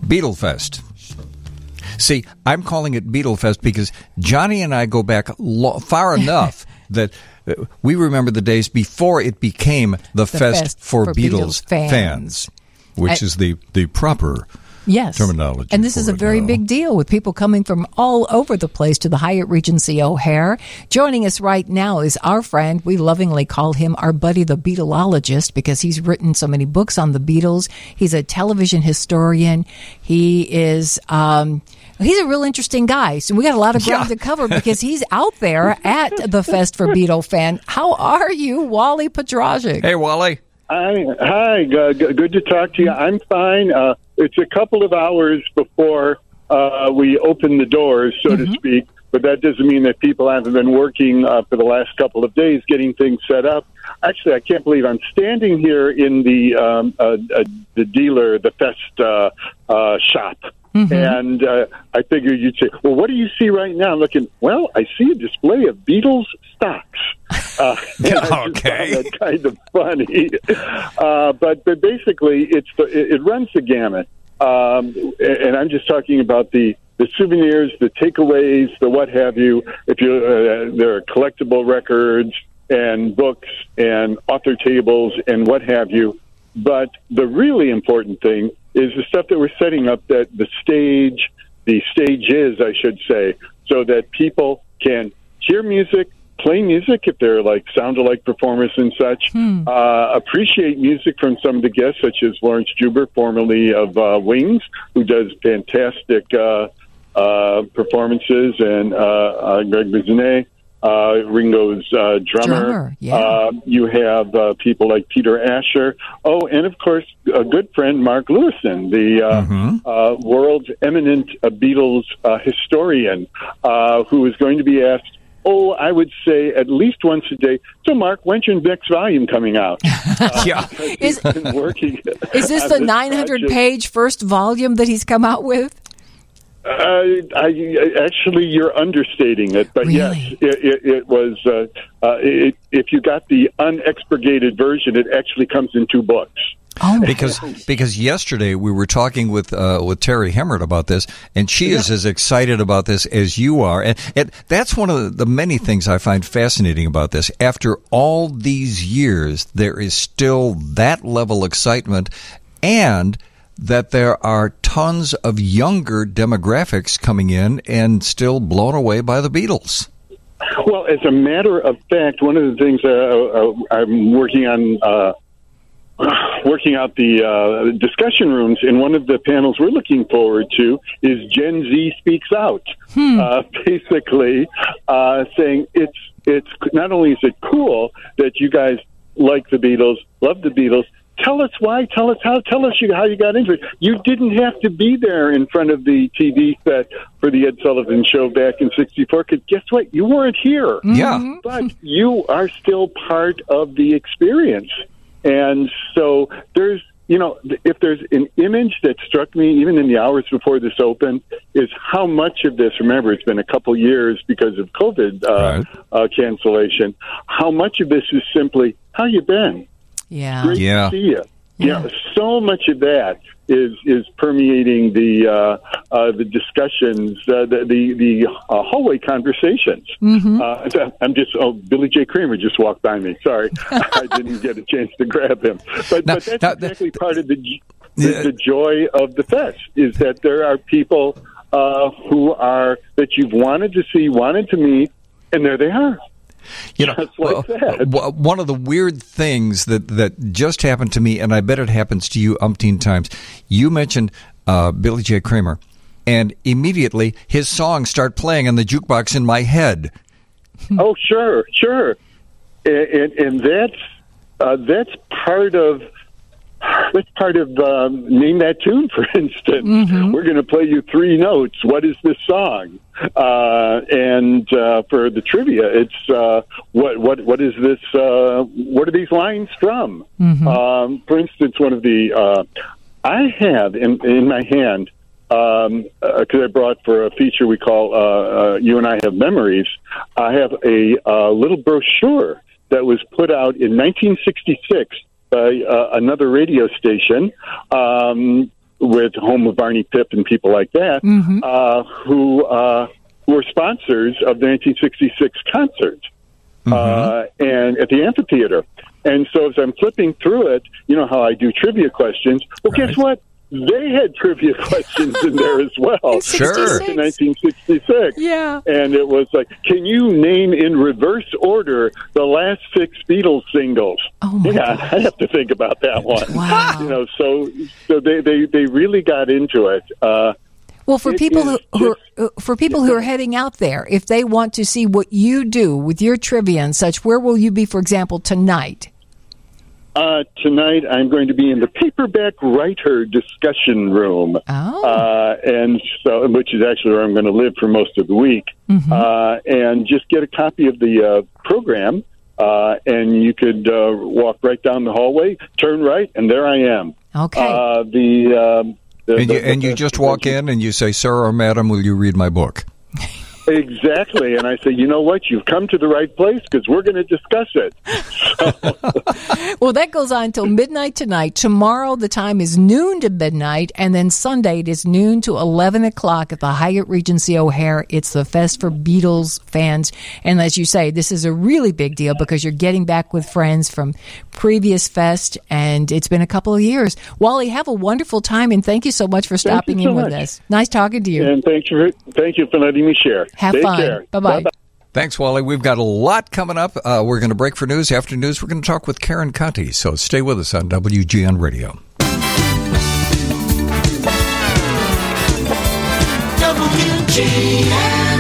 Beatlefest. See, I'm calling it Beatlefest because Johnny and I go back far enough that we remember the days before it became the Fest for Beatles fans, which is the proper terminology. And this is a very big deal with people coming from all over the place to the Hyatt Regency O'Hare. Joining us right now is our friend. We lovingly call him our buddy, the Beatleologist, because he's written so many books on the Beatles. He's a television historian. He is... he's a real interesting guy, so we got a lot of ground to cover because he's out there at the Fest for Beatle Fan. How are you, Wally Podrazik? Hey, Wally. Hi. Good to talk to you. I'm fine. It's a couple of hours before we open the doors, so to speak, but that doesn't mean that people haven't been working for the last couple of days getting things set up. Actually, I can't believe I'm standing here in the dealer, the Fest shop. And I figured you'd say, well, what do you see right now? I'm looking, well, I see a display of Beatles stocks. Okay. That's kind of funny. But basically, it runs the gamut. And I'm just talking about the souvenirs, the takeaways, the what have you. If you there are collectible records and books and author tables and what have you. But the really important thing is the stuff that we're setting up, that the stages, I should say, so that people can hear music, play music if they're like sound-alike performers and such, appreciate music from some of the guests, such as Lawrence Juber, formerly of Wings, who does fantastic performances, and Greg Bizinet, Ringo's drummer. You have people like Peter Asher. Oh, and of course, a good friend, Mark Lewison, the world's eminent Beatles historian, who is going to be asked, I would say at least once a day. So, Mark, when's your next volume coming out? Is this the 900-page first volume that he's come out with? Actually, you're understating it, but really? Yes, it was. If you got the unexpurgated version, it actually comes in 2 books. Oh, because yesterday we were talking with Terry Hemmert about this, and she is as excited about this as you are, and that's one of the many things I find fascinating about this. After all these years, there is still that level of excitement, and that there are tons of younger demographics coming in and still blown away by the Beatles. Well, as a matter of fact, one of the things I'm working on, working out the discussion rooms, and one of the panels we're looking forward to is Gen Z Speaks Out. Basically saying it's not only is it cool that you guys like the Beatles, love the Beatles, tell us why, tell us how, tell us how you got into it. You didn't have to be there in front of the TV set for the Ed Sullivan Show back in '64, because guess what? You weren't here. Yeah. But you are still part of the experience. And so there's, if there's an image that struck me, even in the hours before this opened, is how much of this, remember, it's been a couple years because of COVID cancellation, how much of this is simply, how you been? Yeah. Great to see you. Yeah, so much of that is permeating the discussions, the hallway conversations. I'm just Billy J. Kramer just walked by me. Sorry, I didn't get a chance to grab him. But that's exactly part of the joy of the fest, is that there are people that you've wanted to see, wanted to meet, and there they are. One of the weird things that just happened to me, and I bet it happens to you umpteen times, you mentioned Billy J. Kramer, and immediately his songs start playing on the jukebox in my head. Oh, sure. And that's part of... That's part of Name That Tune, for instance. We're going to play you 3 notes. What is this song? And for the trivia, it's what is this? What are these lines from? For instance, one of the I have in my hand, because I brought for a feature we call You and I Have Memories. I have a little brochure that was put out in 1966. By another radio station, with home of Barney Pip and people like that, who were sponsors of the 1966 concert and at the amphitheater. And so as I'm flipping through it, you know how I do trivia questions. Well, guess what? They had trivia questions in there as well. Sure. In 1966. Yeah. And it was like, can you name in reverse order the last 6 Beatles singles? Oh my God. I have to think about that one. Wow. You know, so they really got into it. Well, for people who are heading out there, if they want to see what you do with your trivia and such, where will you be, for example, tonight? Tonight, I'm going to be in the Paperback Writer Discussion Room, and so which is actually where I'm going to live for most of the week, and just get a copy of the program, and you could walk right down the hallway, turn right, and there I am. Okay. And you just walk in and you say, "Sir or madam, will you read my book?" Exactly. And I say, you know what? You've come to the right place because we're going to discuss it. Well, that goes on until midnight tonight. Tomorrow, the time is noon to midnight. And then Sunday, it is noon to 11 o'clock at the Hyatt Regency O'Hare. It's the Fest for Beatles fans. And as you say, this is a really big deal because you're getting back with friends from previous Fest. And it's been a couple of years. Wally, have a wonderful time. And thank you so much for stopping in with us. Nice talking to you. And thank you for letting me share. Have Take fun. care. Bye-bye. Bye-bye. Thanks, Wally. We've got a lot coming up. We're going to break for news. After news, we're going to talk with Karen Conti. So stay with us on WGN Radio. WGN